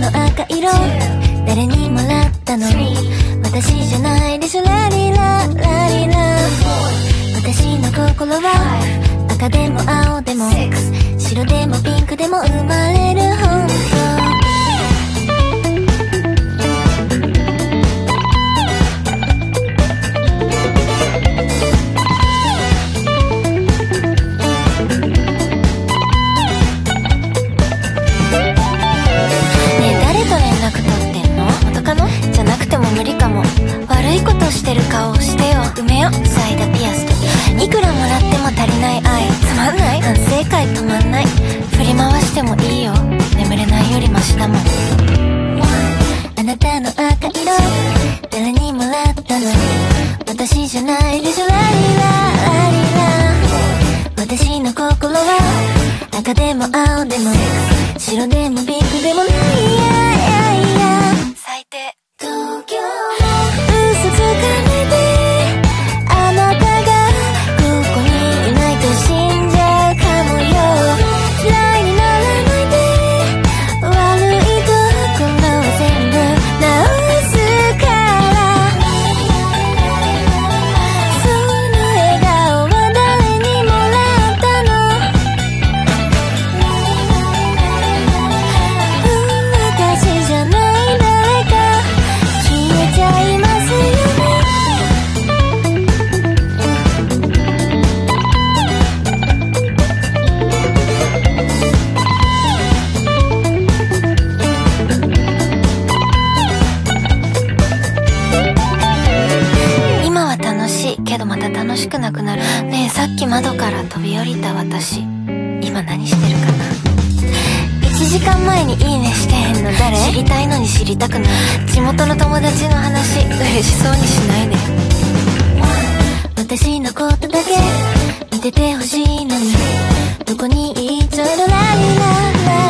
の赤色誰にもらったの私じゃないでしょラリララリラ私の心は赤でも青でも白でもピンクでも生まれる本当じゃなくても無理かも悪いことしてる顔してよ埋めよ塞いだピアスといくらもらっても足りない愛つまんない反省会止まんない振り回してもいいよ眠れないよりマシだもんあなたの赤色誰にもらったの私じゃないでしょラリララリラ私の心は赤でも青でも白でもピンクでもない最低東京嘘つかないであなたがここにいないと死んじゃうかもよ嫌いにならないで悪いところは全部直すからその笑顔は誰にもらったの私じゃない誰か消えちゃいますよね今は楽しいけどまた楽しくなくなるねえさっき窓から飛び降りた私今何してるかな1時間前にいいねしてへんの誰知りたいのに知りたくない地元の友達の話嬉しそうにしないで私のことだけ見ててほしいのにどこにいっちゃうのラリララ